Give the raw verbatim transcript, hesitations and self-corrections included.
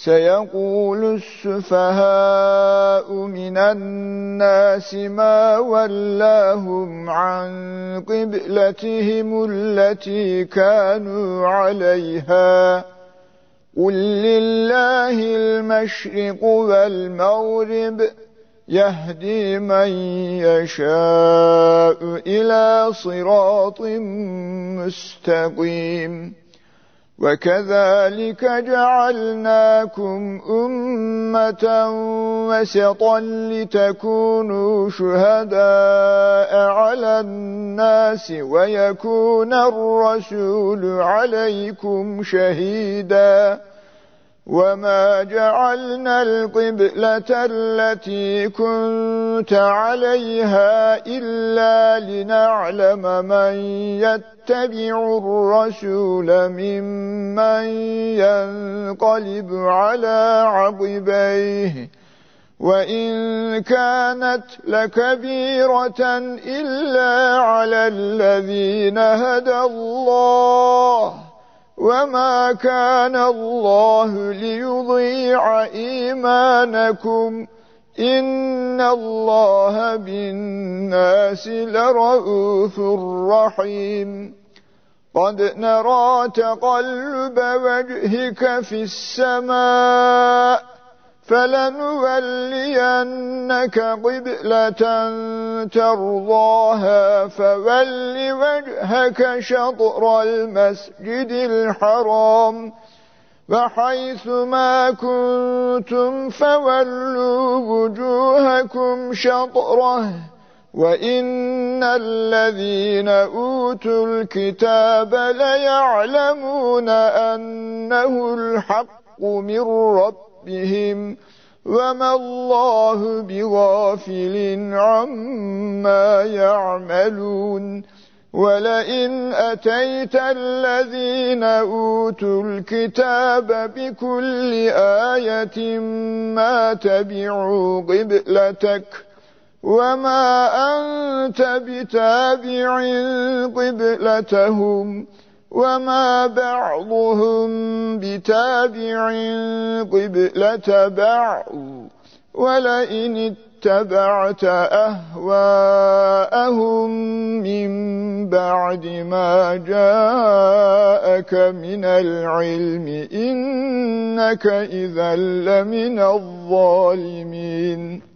سيقول السفهاء من الناس ما ولاهم عن قبلتهم التي كانوا عليها قل لله المشرق والمغرب يهدي من يشاء إلى صراط مستقيم وكذلك جعلناكم أمة وسطا لتكونوا شهداء على الناس ويكون الرسول عليكم شهيدا وما جعلنا القبلة التي كنت عليها إلا لنعلم من يتبع الرسول ممن ينقلب على عقبيه وإن كانت لكبيرة إلا على الذين هدى الله وما كان الله ليضيع إيمانكم إن الله بالناس لرؤوف رحيم قد نرى تقلب وجهك في السماء فلنولينك قبلة ترضاها فول وجهك شطر المسجد الحرام وحيث ما كنتم فولوا وجوهكم شطره وإن الذين أوتوا الكتاب ليعلمون أنه الحق من ربهم بهم وما الله بغافل عما يعملون ولئن أتيت الذين أوتوا الكتاب بكل آية ما تبعوا قبلتك وما أنت بتابع قبلتهم وما بعضهم بتابع قبلة بعض ولئن اتبعت أهواءهم من بعد ما جاءك من العلم إنك إذا لمن الظالمين